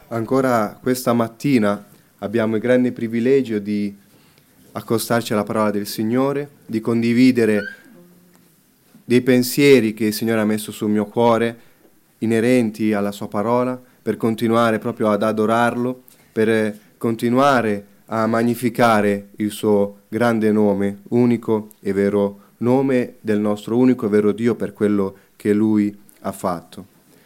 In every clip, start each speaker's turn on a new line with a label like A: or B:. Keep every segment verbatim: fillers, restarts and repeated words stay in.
A: Ancora questa mattina abbiamo il grande privilegio di accostarci alla parola del Signore, di condividere dei pensieri che il Signore ha messo sul mio cuore, inerenti alla sua parola, per continuare proprio ad adorarlo, per continuare a magnificare il suo grande nome, unico e vero nome del nostro unico e vero Dio per quello che Lui ha fatto.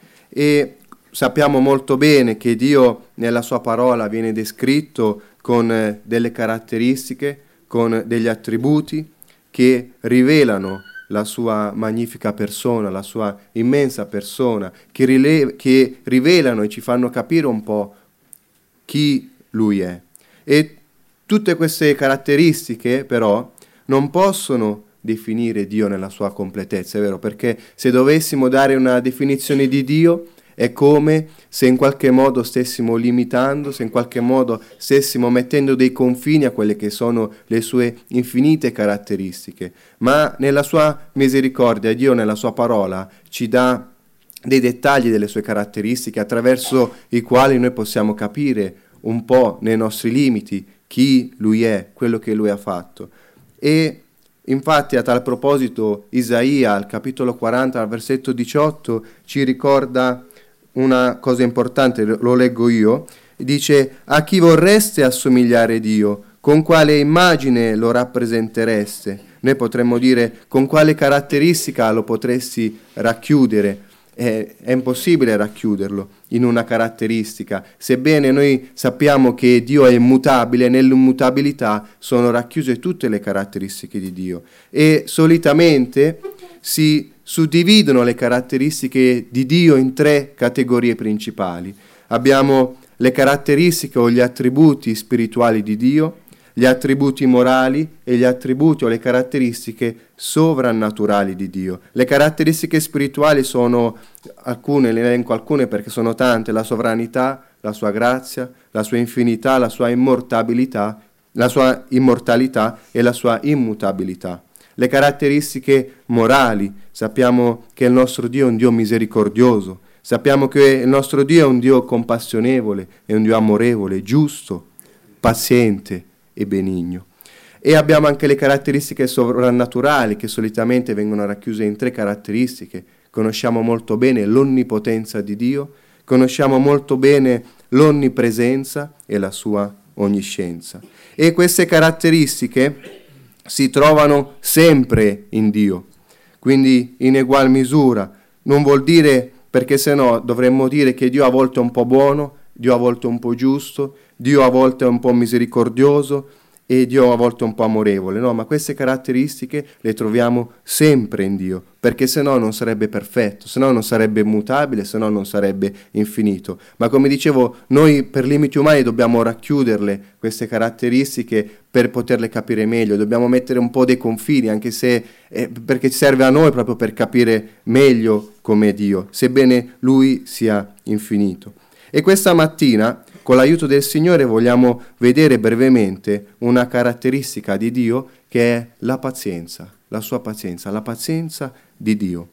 A: E sappiamo molto bene che Dio nella sua parola viene descritto con delle caratteristiche, con degli attributi che rivelano la sua magnifica persona, la sua immensa persona, che, rile- che rivelano e ci fanno capire un po' chi Lui è. E tutte queste caratteristiche però non possono definire Dio nella sua completezza, è vero? Perché se dovessimo dare una definizione di Dio è come se in qualche modo stessimo limitando, se in qualche modo stessimo mettendo dei confini a quelle che sono le sue infinite caratteristiche. Ma nella sua misericordia, Dio nella sua parola ci dà dei dettagli delle sue caratteristiche attraverso i quali noi possiamo capire un po' nei nostri limiti chi Lui è, quello che Lui ha fatto. E infatti a tal proposito Isaia al capitolo quaranta, al versetto diciotto, ci ricorda una cosa importante, lo leggo io, dice: a chi vorreste assomigliare Dio? Con quale immagine lo rappresentereste? Noi potremmo dire con quale caratteristica lo potresti racchiudere. È, è impossibile racchiuderlo in una caratteristica, sebbene noi sappiamo che Dio è immutabile, nell'immutabilità sono racchiuse tutte le caratteristiche di Dio e solitamente si suddividono le caratteristiche di Dio in tre categorie principali. Abbiamo le caratteristiche o gli attributi spirituali di Dio, gli attributi morali e gli attributi o le caratteristiche sovrannaturali di Dio. Le caratteristiche spirituali sono alcune, le elenco alcune perché sono tante: la sovranità, la sua grazia, la sua infinità, la sua immortabilità, la sua immortalità e la sua immutabilità. Le caratteristiche morali: sappiamo che il nostro Dio è un Dio misericordioso, sappiamo che il nostro Dio è un Dio compassionevole, è un Dio amorevole, giusto, paziente e benigno. E abbiamo anche le caratteristiche sovrannaturali che solitamente vengono racchiuse in tre caratteristiche. Conosciamo molto bene l'onnipotenza di Dio, conosciamo molto bene l'onnipresenza e la sua onniscienza. E queste caratteristiche si trovano sempre in Dio, quindi in egual misura. Non vuol dire, perché se no dovremmo dire che Dio a volte è un po' buono, Dio a volte è un po' giusto, Dio a volte è un po' misericordioso e Dio a volte è un po' amorevole. No, ma queste caratteristiche le troviamo sempre in Dio, perché se no non sarebbe perfetto, se no non sarebbe immutabile, se no non sarebbe infinito. Ma come dicevo, noi per limiti umani dobbiamo racchiuderle, queste caratteristiche, per poterle capire meglio. Dobbiamo mettere un po' dei confini, anche se eh, perché serve a noi proprio per capire meglio com'è Dio, sebbene Lui sia infinito. E questa mattina, con l'aiuto del Signore, vogliamo vedere brevemente una caratteristica di Dio che è la pazienza, la sua pazienza, la pazienza di Dio.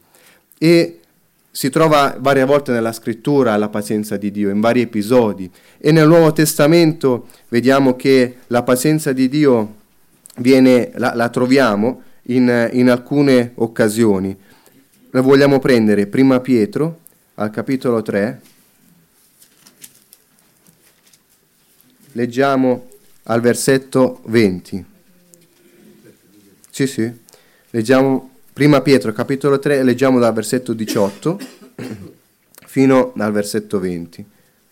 A: E si trova varie volte nella scrittura la pazienza di Dio, in vari episodi. E nel Nuovo Testamento vediamo che la pazienza di Dio viene, la, la troviamo in, in alcune occasioni. La vogliamo prendere prima Pietro, al capitolo tre. Leggiamo al versetto venti. Sì, sì. Leggiamo prima Pietro, capitolo tre, leggiamo dal versetto diciotto fino al versetto venti.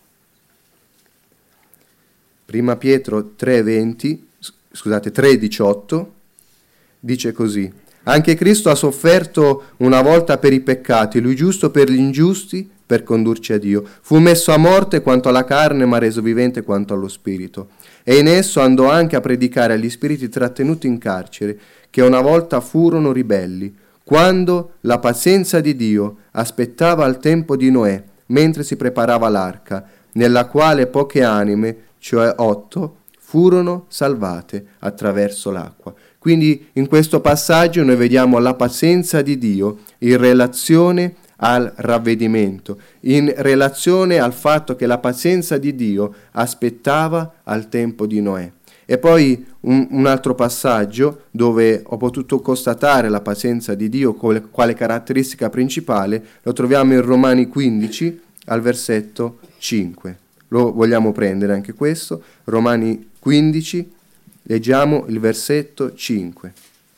A: Prima Pietro tre venti, scusate, tre diciotto, dice così: anche Cristo ha sofferto una volta per i peccati, lui giusto per gli ingiusti, per condurci a Dio. Fu messo a morte quanto alla carne, ma reso vivente quanto allo spirito. E in esso andò anche a predicare agli spiriti trattenuti in carcere, che una volta furono ribelli, quando la pazienza di Dio aspettava al tempo di Noè, mentre si preparava l'arca, nella quale poche anime, cioè otto, furono salvate attraverso l'acqua. Quindi in questo passaggio noi vediamo la pazienza di Dio in relazione al ravvedimento, in relazione al fatto che la pazienza di Dio aspettava al tempo di Noè. E poi un, un altro passaggio dove ho potuto constatare la pazienza di Dio quale, quale caratteristica principale, lo troviamo in Romani quindici al versetto cinque. Lo vogliamo prendere anche questo, Romani quindici, leggiamo il versetto cinque.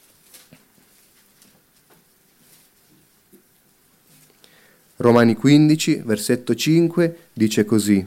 A: Romani quindici, versetto cinque, dice così: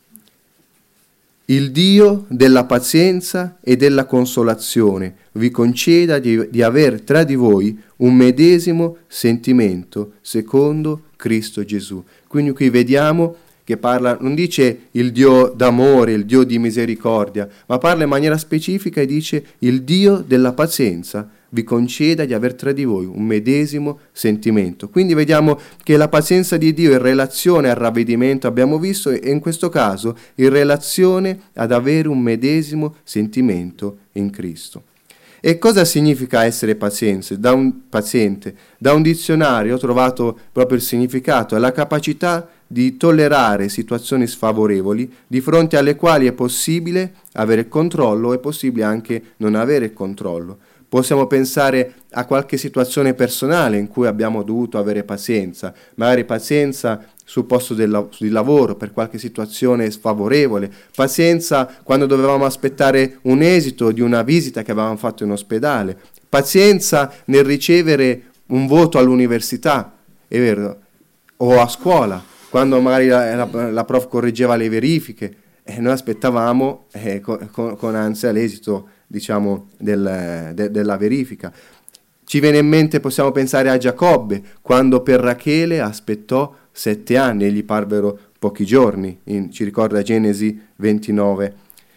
A: il Dio della pazienza e della consolazione vi conceda di, di aver tra di voi un medesimo sentimento secondo Cristo Gesù. Quindi qui vediamo che parla, non dice il Dio d'amore, il Dio di misericordia, ma parla in maniera specifica e dice il Dio della pazienza vi conceda di aver tra di voi un medesimo sentimento. Quindi vediamo che la pazienza di Dio in relazione al ravvedimento, abbiamo visto, e in questo caso in relazione ad avere un medesimo sentimento in Cristo. E cosa significa essere paziente? Da un, paziente? Da un dizionario ho trovato proprio il significato, è la capacità di tollerare situazioni sfavorevoli di fronte alle quali è possibile avere il controllo, è possibile anche non avere il controllo. Possiamo pensare a qualche situazione personale in cui abbiamo dovuto avere pazienza, magari pazienza sul posto del, di lavoro per qualche situazione sfavorevole, pazienza quando dovevamo aspettare un esito di una visita che avevamo fatto in ospedale, pazienza nel ricevere un voto all'università, è vero, o a scuola, quando magari la, la, la prof correggeva le verifiche e noi aspettavamo eh, con, con ansia l'esito, diciamo, del, de, della verifica. Ci viene in mente, possiamo pensare a Giacobbe, quando per Rachele aspettò sette anni e gli parvero pochi giorni, in, ci ricorda Genesi ventinove.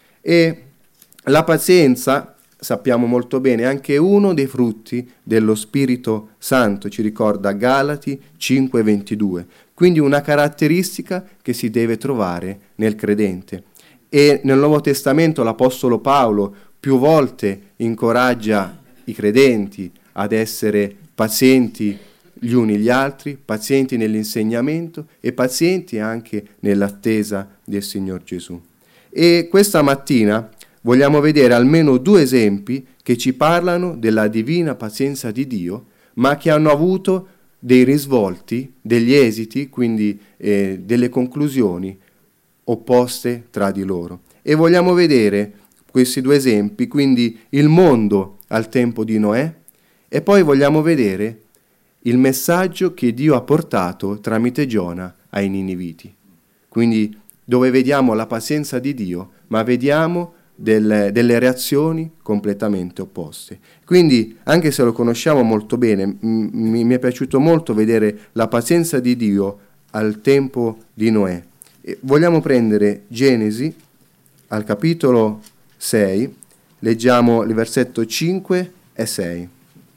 A: E la pazienza, sappiamo molto bene, è anche uno dei frutti dello Spirito Santo, ci ricorda Galati cinque ventidue. Quindi una caratteristica che si deve trovare nel credente. E nel Nuovo Testamento l'Apostolo Paolo più volte incoraggia i credenti ad essere pazienti gli uni gli altri, pazienti nell'insegnamento e pazienti anche nell'attesa del Signor Gesù. E questa mattina vogliamo vedere almeno due esempi che ci parlano della divina pazienza di Dio, ma che hanno avuto dei risvolti, degli esiti, quindi eh, delle conclusioni opposte tra di loro. E vogliamo vedere questi due esempi, quindi il mondo al tempo di Noè, e poi vogliamo vedere il messaggio che Dio ha portato tramite Giona ai Niniviti. Quindi dove vediamo la pazienza di Dio, ma vediamo del, delle reazioni completamente opposte. Quindi, anche se lo conosciamo molto bene, m- mi è piaciuto molto vedere la pazienza di Dio al tempo di Noè. E vogliamo prendere Genesi al capitolo sei, leggiamo il versetto cinque e sei.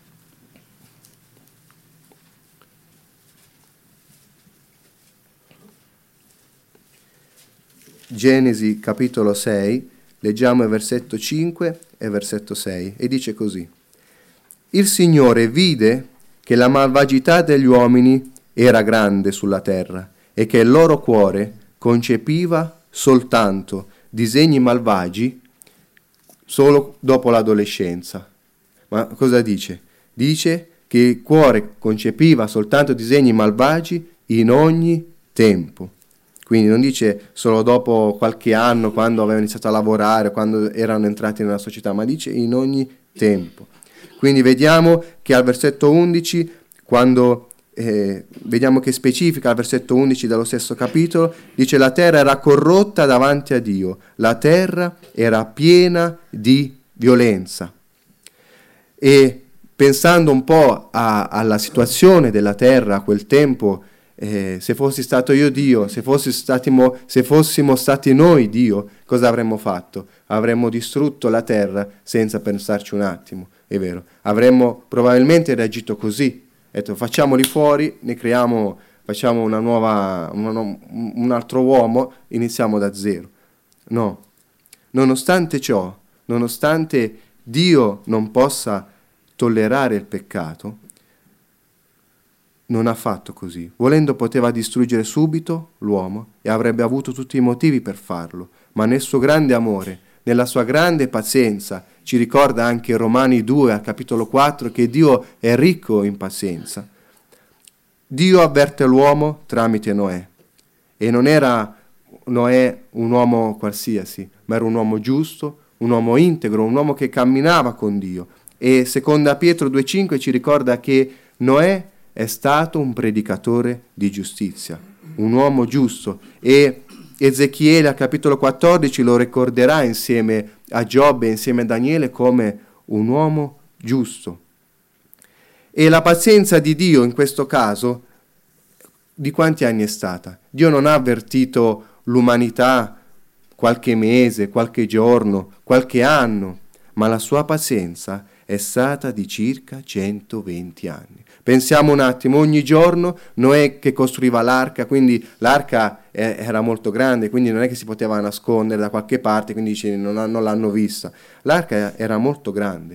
A: Genesi capitolo sei, leggiamo il versetto cinque e versetto sei, e dice così: il Signore vide che la malvagità degli uomini era grande sulla terra e che il loro cuore concepiva soltanto disegni malvagi solo dopo l'adolescenza. Ma cosa dice? Dice che il cuore concepiva soltanto disegni malvagi in ogni tempo. Quindi non dice solo dopo qualche anno, quando avevano iniziato a lavorare, quando erano entrati nella società, ma dice in ogni tempo. Quindi vediamo che al versetto undici, quando eh, vediamo che specifica al versetto undici dello stesso capitolo, dice la terra era corrotta davanti a Dio, la terra era piena di violenza. E pensando un po' a, alla situazione della terra a quel tempo, Eh, se fossi stato io Dio, se, fossi statimo, se fossimo stati noi Dio, cosa avremmo fatto? Avremmo distrutto la terra senza pensarci un attimo, è vero. Avremmo probabilmente reagito così, detto, facciamoli fuori, ne creiamo, facciamo una nuova, una, un altro uomo, iniziamo da zero. No, nonostante ciò, nonostante Dio non possa tollerare il peccato, non ha fatto così. Volendo poteva distruggere subito l'uomo e avrebbe avuto tutti i motivi per farlo, ma nel suo grande amore, nella sua grande pazienza, ci ricorda anche Romani due al capitolo quattro che Dio è ricco in pazienza. Dio avverte l'uomo tramite Noè, e non era Noè un uomo qualsiasi, ma era un uomo giusto, un uomo integro, un uomo che camminava con Dio. E seconda Pietro due cinque ci ricorda che Noè è stato un predicatore di giustizia, un uomo giusto, e Ezechiele al capitolo quattordici lo ricorderà insieme a Giobbe e insieme a Daniele come un uomo giusto. E la pazienza di Dio in questo caso di quanti anni è stata? Dio non ha avvertito l'umanità qualche mese, qualche giorno, qualche anno, ma la sua pazienza è stata di circa centoventi anni. Pensiamo un attimo, ogni giorno Noè che costruiva l'arca, quindi l'arca era molto grande, quindi non è che si poteva nascondere da qualche parte, quindi dice, non, non l'hanno vista. L'arca era molto grande.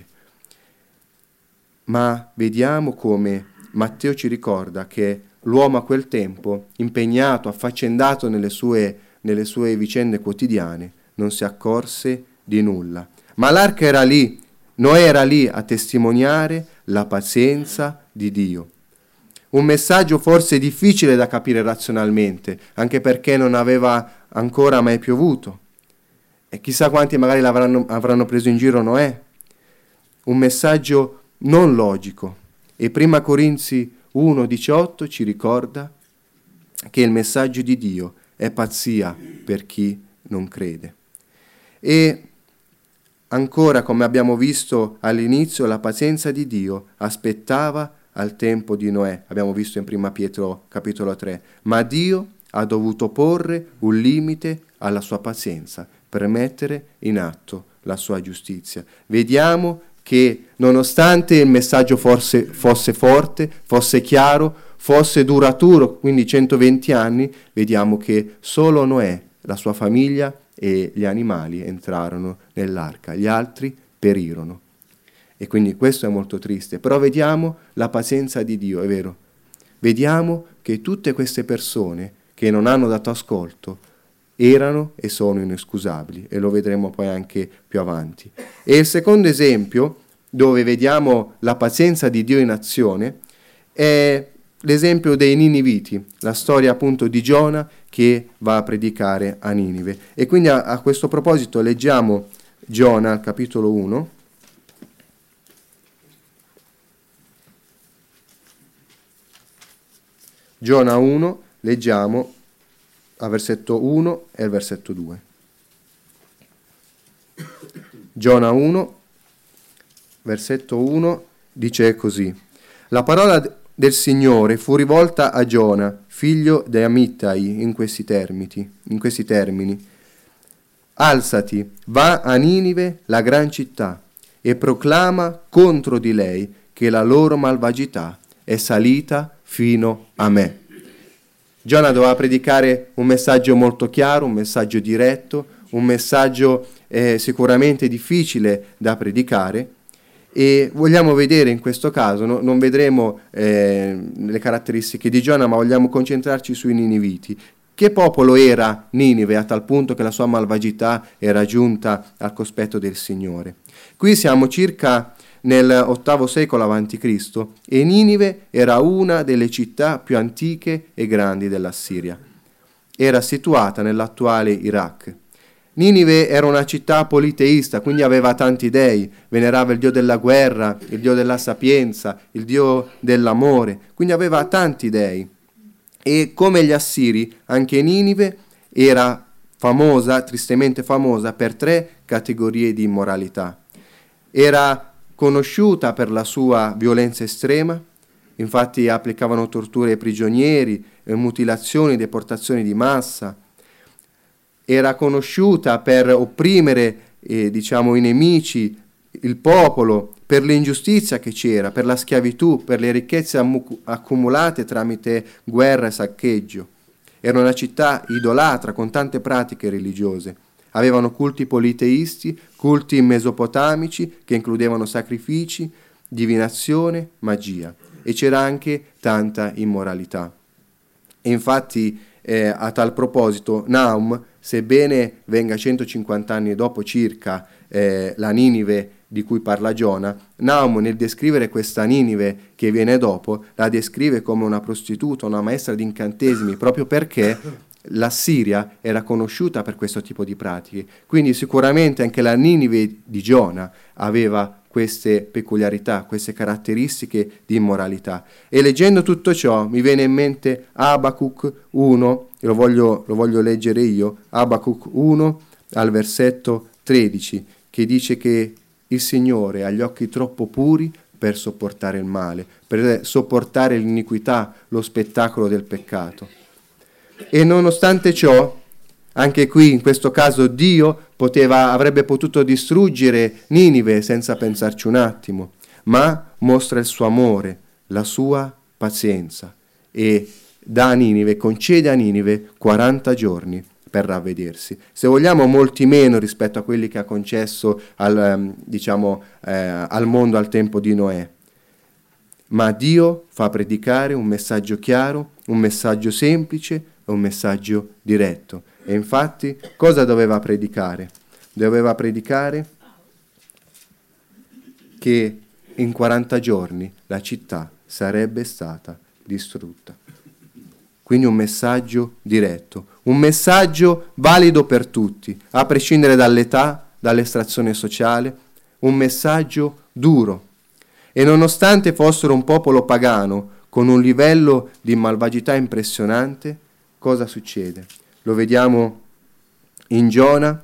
A: Ma vediamo come Matteo ci ricorda che l'uomo a quel tempo, impegnato, affaccendato nelle sue, nelle sue vicende quotidiane, non si accorse di nulla. Ma l'arca era lì, Noè era lì a testimoniare la pazienza di Dio. Un messaggio forse difficile da capire razionalmente, anche perché non aveva ancora mai piovuto. E chissà quanti magari l'avranno avranno preso in giro Noè. Un messaggio non logico. E prima Corinzi uno diciotto ci ricorda che il messaggio di Dio è pazzia per chi non crede. E ancora, come abbiamo visto all'inizio, la pazienza di Dio aspettava al tempo di Noè, abbiamo visto in prima Pietro capitolo tre, ma Dio ha dovuto porre un limite alla sua pazienza per mettere in atto la sua giustizia. Vediamo che nonostante il messaggio fosse, fosse forte, fosse chiaro, fosse duraturo, quindi centoventi anni, vediamo che solo Noè, la sua famiglia e gli animali entrarono nell'arca, gli altri perirono. E quindi questo è molto triste, però vediamo la pazienza di Dio, è vero. Vediamo che tutte queste persone che non hanno dato ascolto erano e sono inescusabili, e lo vedremo poi anche più avanti. E il secondo esempio, dove vediamo la pazienza di Dio in azione, è l'esempio dei Niniviti, la storia appunto di Giona che va a predicare a Ninive. E quindi a, a questo proposito leggiamo Giona al capitolo uno. Giona uno, leggiamo al versetto uno e al versetto due. Giona uno, versetto uno, dice così: la parola del Signore fu rivolta a Giona, figlio di Amittai, in questi termini, in questi termini. Alzati, va a Ninive, la gran città, e proclama contro di lei che la loro malvagità è salita fino a me. Giona doveva predicare un messaggio molto chiaro, un messaggio diretto, un messaggio eh, sicuramente difficile da predicare, e vogliamo vedere in questo caso, no, non vedremo eh, le caratteristiche di Giona, ma vogliamo concentrarci sui Niniviti. Che popolo era Ninive a tal punto che la sua malvagità era giunta al cospetto del Signore? Qui siamo circa nell'ottavo secolo avanti Cristo e Ninive era una delle città più antiche e grandi dell'Assiria. Era situata nell'attuale Iraq. Ninive era una città politeista, quindi aveva tanti dei, venerava il dio della guerra, il dio della sapienza, il dio dell'amore, quindi aveva tanti dei. E come gli Assiri, anche Ninive era famosa, tristemente famosa, per tre categorie di immoralità. Era conosciuta per la sua violenza estrema, infatti applicavano torture ai prigionieri, mutilazioni, deportazioni di massa. Era conosciuta per opprimere eh, diciamo, i nemici, il popolo, per l'ingiustizia che c'era, per la schiavitù, per le ricchezze ammu- accumulate tramite guerra e saccheggio. Era una città idolatra con tante pratiche religiose. Avevano culti politeisti, culti mesopotamici che includevano sacrifici, divinazione, magia. e c'era anche tanta immoralità. E infatti eh, a tal proposito Nahum, sebbene venga centocinquanta anni dopo circa eh, la Ninive di cui parla Giona, Nahum nel descrivere questa Ninive che viene dopo la descrive come una prostituta, una maestra di incantesimi, proprio perché la Siria era conosciuta per questo tipo di pratiche. Quindi sicuramente anche la Ninive di Giona aveva queste peculiarità, queste caratteristiche di immoralità. E leggendo tutto ciò mi viene in mente Abacuc uno, lo voglio, lo voglio leggere io, Abacuc uno al versetto tredici, che dice che il Signore ha gli occhi troppo puri per sopportare il male, per sopportare l'iniquità, lo spettacolo del peccato. E nonostante ciò, anche qui in questo caso Dio poteva, avrebbe potuto distruggere Ninive senza pensarci un attimo, ma mostra il suo amore, la sua pazienza e dà a Ninive, concede a Ninive quaranta giorni per ravvedersi. Se vogliamo molti meno rispetto a quelli che ha concesso al, diciamo, eh, al mondo al tempo di Noè. Ma Dio fa predicare un messaggio chiaro, un messaggio semplice e un messaggio diretto. E infatti cosa doveva predicare? Doveva predicare che in quaranta giorni la città sarebbe stata distrutta. Quindi un messaggio diretto, un messaggio valido per tutti, a prescindere dall'età, dall'estrazione sociale, un messaggio duro. E nonostante fossero un popolo pagano, con un livello di malvagità impressionante, cosa succede? Lo vediamo in Giona,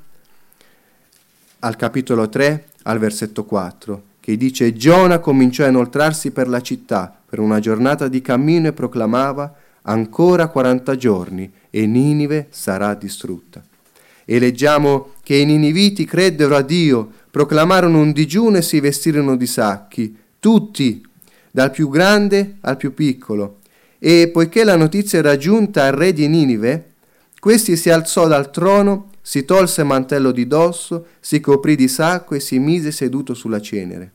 A: al capitolo tre, al versetto quattro, che dice: Giona cominciò a inoltrarsi per la città per una giornata di cammino e proclamava: ancora quaranta giorni e Ninive sarà distrutta. E leggiamo che i niniviti creddero a Dio, proclamarono un digiuno e si vestirono di sacchi, tutti, dal più grande al più piccolo. E poiché la notizia era giunta al re di Ninive, questi si alzò dal trono, si tolse il mantello di dosso, si coprì di sacco e si mise seduto sulla cenere.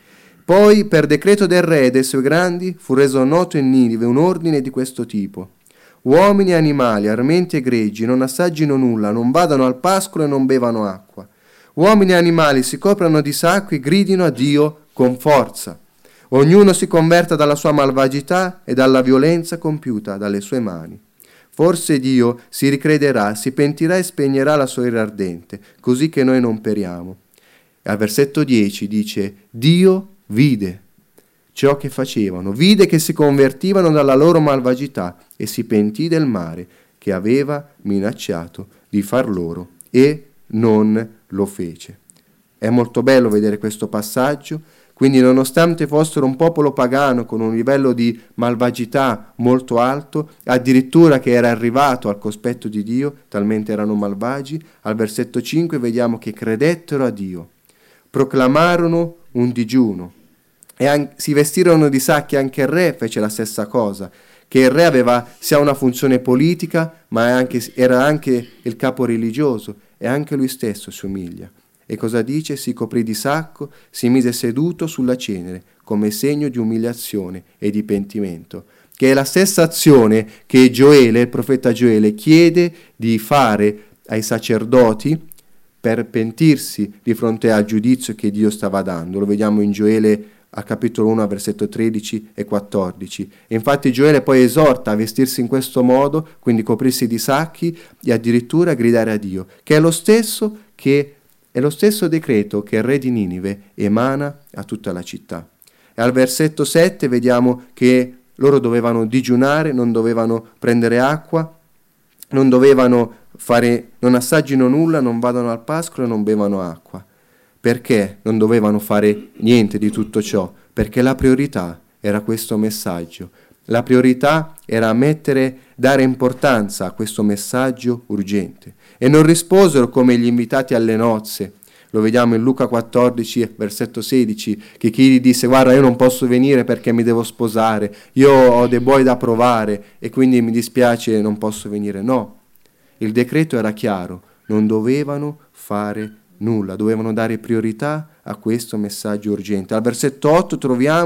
A: Poi, per decreto del re e dei suoi grandi, fu reso noto in Ninive un ordine di questo tipo: uomini e animali, armenti e greggi, non assaggino nulla, non vadano al pascolo e non bevano acqua. Uomini e animali si coprano di sacco e gridino a Dio con forza. Ognuno si converta dalla sua malvagità e dalla violenza compiuta dalle sue mani. Forse Dio si ricrederà, si pentirà e spegnerà la sua ira ardente, così che noi non periamo. E al versetto dieci dice: Dio vide ciò che facevano, vide che si convertivano dalla loro malvagità e si pentì del male che aveva minacciato di far loro e non lo fece. È molto bello vedere questo passaggio. Quindi nonostante fossero un popolo pagano con un livello di malvagità molto alto, addirittura che era arrivato al cospetto di Dio, talmente erano malvagi, al versetto cinque vediamo che credettero a Dio, proclamarono un digiuno e an- si vestirono di sacchi. Anche il re fece la stessa cosa, che il re aveva sia una funzione politica, ma anche, era anche il capo religioso e anche lui stesso si umiglia. E cosa dice? Si coprì di sacco, si mise seduto sulla cenere, come segno di umiliazione e di pentimento, che è la stessa azione che Gioele, il profeta Gioele, chiede di fare ai sacerdoti per pentirsi di fronte al giudizio che Dio stava dando. Lo vediamo in Gioele al capitolo uno, versetto tredici e quattordici. E infatti Gioele poi esorta a vestirsi in questo modo, quindi coprirsi di sacchi e addirittura gridare a Dio, che è lo stesso che È lo stesso decreto che il re di Ninive emana a tutta la città. E al versetto sette vediamo che loro dovevano digiunare, non dovevano prendere acqua, non dovevano fare, non assaggino nulla, non vadano al pascolo e non bevano acqua. Perché non dovevano fare niente di tutto ciò? Perché la priorità era questo messaggio. La priorità era mettere, dare importanza a questo messaggio urgente. E non risposero come gli invitati alle nozze. Lo vediamo in Luca quattordici, versetto sedici, che chi gli disse: guarda, io non posso venire perché mi devo sposare, io ho dei buoi da provare e quindi mi dispiace, non posso venire. No, il decreto era chiaro, non dovevano fare nulla, dovevano dare priorità a questo messaggio urgente. Al versetto otto troviamo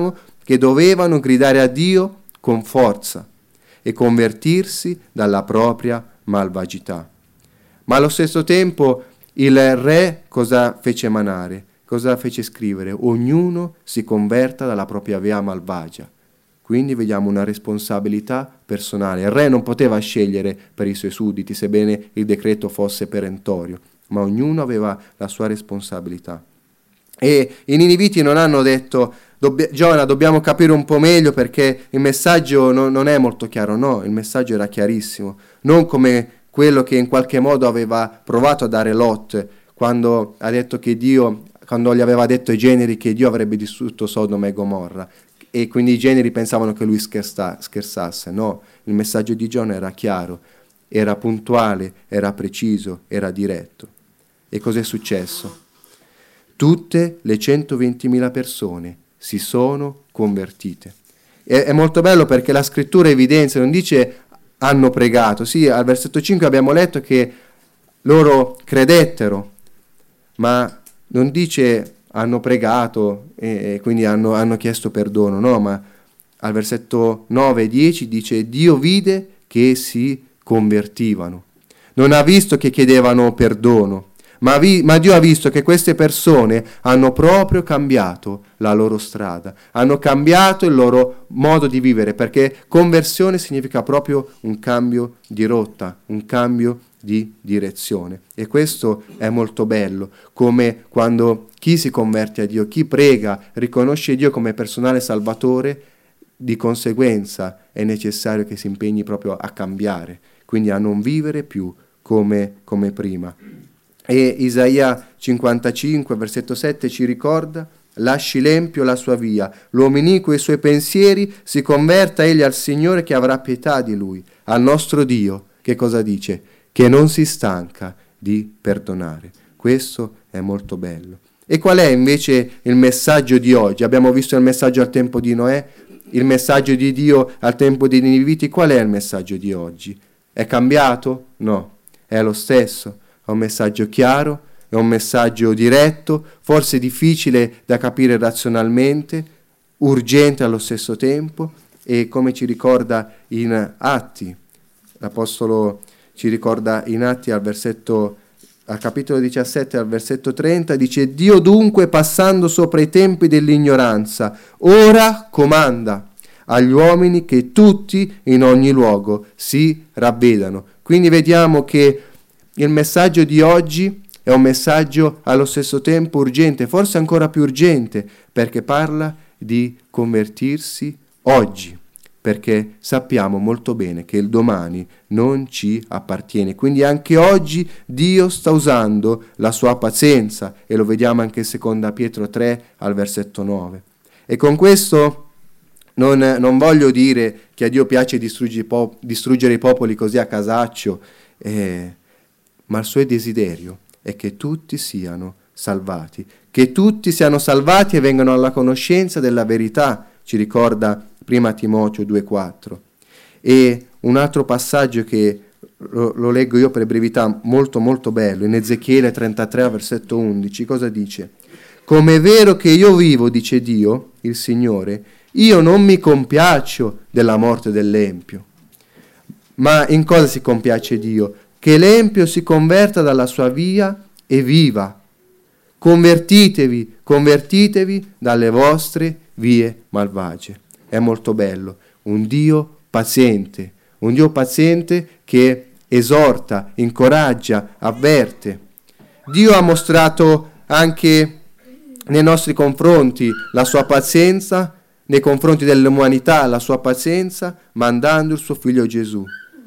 A: che dovevano gridare a Dio con forza e convertirsi dalla propria malvagità. Ma allo stesso tempo il re cosa fece emanare? Cosa fece scrivere? Ognuno si converta dalla propria via malvagia. Quindi vediamo una responsabilità personale. Il re non poteva scegliere per i suoi sudditi, sebbene il decreto fosse perentorio, ma ognuno aveva la sua responsabilità. E i niniviti non hanno detto: Dobbi- Giona, dobbiamo capire un po' meglio perché il messaggio no, non è molto chiaro. No, il messaggio era chiarissimo, non come quello che in qualche modo aveva provato a dare Lot quando ha detto che Dio, quando gli aveva detto ai generi che Dio avrebbe distrutto Sodoma e Gomorra, e quindi i generi pensavano che lui scherza, scherzasse. No, il messaggio di Giona era chiaro, era puntuale, era preciso, era diretto. E cos'è successo? Tutte le centoventimila persone si sono convertite. E, è molto bello perché la scrittura evidenzia, non dice hanno pregato. Sì, al versetto cinque abbiamo letto che loro credettero, ma non dice hanno pregato e, e quindi hanno, hanno chiesto perdono, no, ma al versetto nove e dieci dice Dio vide che si convertivano. Non ha visto che chiedevano perdono, ma, vi, ma Dio ha visto che queste persone hanno proprio cambiato la loro strada, hanno cambiato il loro modo di vivere, perché conversione significa proprio un cambio di rotta, un cambio di direzione. E questo è molto bello, come quando chi si converte a Dio, chi prega, riconosce Dio come personale salvatore, di conseguenza è necessario che si impegni proprio a cambiare, quindi a non vivere più come, come prima. E Isaia cinquantacinque, versetto sette ci ricorda: lasci l'empio la sua via, l'uomo iniquo i suoi pensieri, si converta egli al Signore che avrà pietà di lui, al nostro Dio. Che cosa dice? Che non si stanca di perdonare. Questo è molto bello. E qual è invece il messaggio di oggi? Abbiamo visto il messaggio al tempo di Noè, il messaggio di Dio al tempo dei Niniviti. Qual è il messaggio di oggi? È cambiato? No, è lo stesso. È un messaggio chiaro, è un messaggio diretto, forse difficile da capire razionalmente, urgente allo stesso tempo, e come ci ricorda in Atti, l'Apostolo ci ricorda in Atti al versetto, al capitolo diciassette, al versetto trenta, dice: Dio dunque, passando sopra i tempi dell'ignoranza, ora comanda agli uomini che tutti in ogni luogo si ravvedano. Quindi vediamo che il messaggio di oggi è un messaggio allo stesso tempo urgente, forse ancora più urgente, perché parla di convertirsi oggi, perché sappiamo molto bene che il domani non ci appartiene. Quindi anche oggi Dio sta usando la sua pazienza, e lo vediamo anche in seconda Pietro tre al versetto nove. E con questo non, non voglio dire che a Dio piace distruggere, pop- distruggere i popoli così a casaccio, eh, ma il suo desiderio è che tutti siano salvati, che tutti siano salvati e vengano alla conoscenza della verità, ci ricorda prima Timoteo due quattro. E un altro passaggio che lo, lo leggo io per brevità, molto molto bello, in Ezechiele trentatré versetto undici, cosa dice? Come è vero che io vivo, dice Dio, il Signore, io non mi compiaccio della morte dell'empio. Ma in cosa si compiace Dio? Che l'empio si converta dalla sua via e viva. Convertitevi, convertitevi dalle vostre vie malvagie. È molto bello, un Dio paziente, un Dio paziente che esorta, incoraggia, avverte. Dio ha mostrato anche nei nostri confronti la sua pazienza, nei confronti dell'umanità la sua pazienza, mandando il suo figlio Gesù.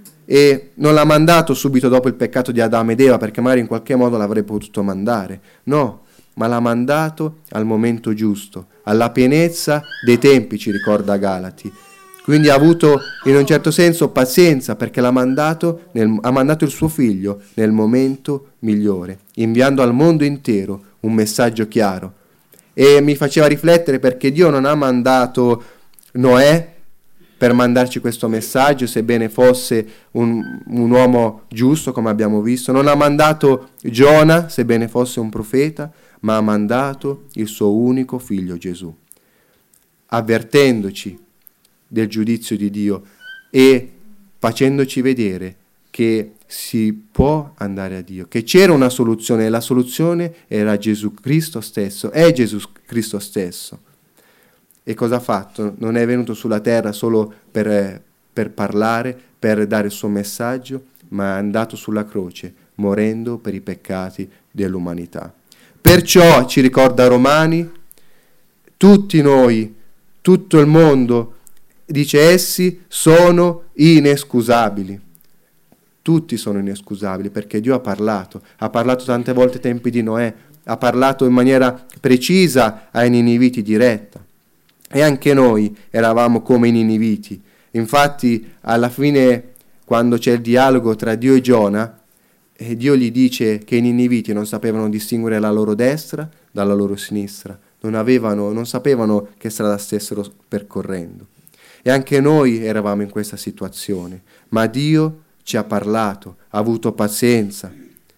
A: E non l'ha mandato subito dopo il peccato di Adamo ed Eva, perché magari in qualche modo l'avrebbe potuto mandare, no, ma l'ha mandato al momento giusto, alla pienezza dei tempi, ci ricorda Galati. Quindi ha avuto in un certo senso pazienza, perché l'ha mandato nel, ha mandato il suo figlio nel momento migliore, inviando al mondo intero un messaggio chiaro. E mi faceva riflettere, perché Dio non ha mandato Noè per mandarci questo messaggio, sebbene fosse un, un uomo giusto, come abbiamo visto. Non ha mandato Giona, sebbene fosse un profeta, ma ha mandato il suo unico figlio Gesù. avvertendoci del giudizio di Dio e facendoci vedere che si può andare a Dio, che c'era una soluzione e la soluzione era Gesù Cristo stesso, è Gesù Cristo stesso. E cosa ha fatto? Non è venuto sulla terra solo per, per parlare, per dare il suo messaggio, ma è andato sulla croce, morendo per i peccati dell'umanità. Perciò, ci ricorda Romani, tutti noi, tutto il mondo, dice essi, sono inescusabili. Tutti sono inescusabili perché Dio ha parlato, ha parlato tante volte ai tempi di Noè, ha parlato in maniera precisa ai Niniviti diretta. E anche noi eravamo come i Niniviti. Infatti, alla fine, quando c'è il dialogo tra Dio e Giona, e Dio gli dice che i Niniviti non sapevano distinguere la loro destra dalla loro sinistra, non avevano, non sapevano che strada stessero percorrendo. E anche noi eravamo in questa situazione, ma Dio ci ha parlato, ha avuto pazienza.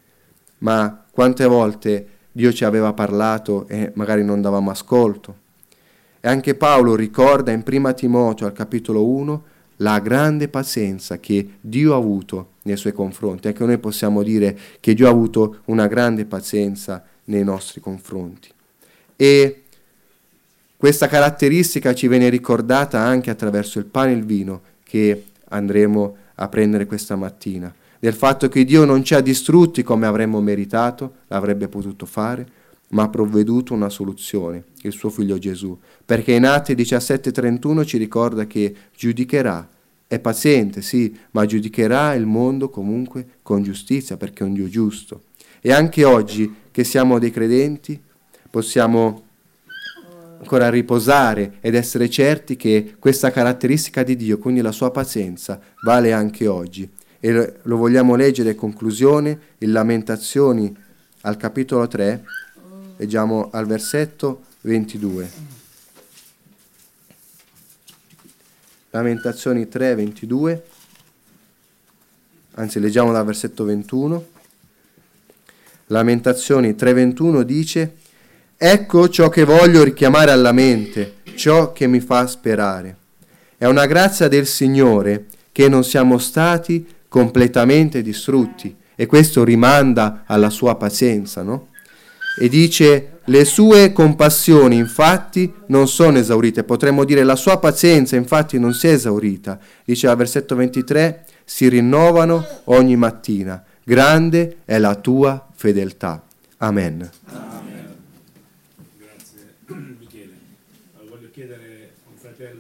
A: Ma quante volte Dio ci aveva parlato e magari non davamo ascolto? E anche Paolo ricorda in prima Timoteo al capitolo uno la grande pazienza che Dio ha avuto nei suoi confronti. Anche noi possiamo dire che Dio ha avuto una grande pazienza nei nostri confronti. E questa caratteristica ci viene ricordata anche attraverso il pane e il vino che andremo a prendere questa mattina, del fatto che Dio non ci ha distrutti come avremmo meritato, l'avrebbe potuto fare, ma ha provveduto una soluzione, il suo figlio Gesù, perché in Atti diciassette trentuno ci ricorda che giudicherà, è paziente, sì, ma giudicherà il mondo comunque con giustizia, perché è un Dio giusto. E anche oggi, che siamo dei credenti, possiamo ancora riposare ed essere certi che questa caratteristica di Dio, quindi la sua pazienza, vale anche oggi. E lo vogliamo leggere in conclusione, in Lamentazioni al capitolo tre, leggiamo al versetto ventidue. Lamentazioni tre, ventidue, anzi leggiamo dal versetto ventuno. Lamentazioni tre, ventuno dice: ecco ciò che voglio richiamare alla mente, ciò che mi fa sperare. È una grazia del Signore che non siamo stati completamente distrutti, e questo rimanda alla sua pazienza, no? E dice: le sue compassioni infatti non sono esaurite. Potremmo dire la sua pazienza infatti non si è esaurita. Dice al versetto ventitré: si rinnovano ogni mattina. Grande è la tua fedeltà. Amen.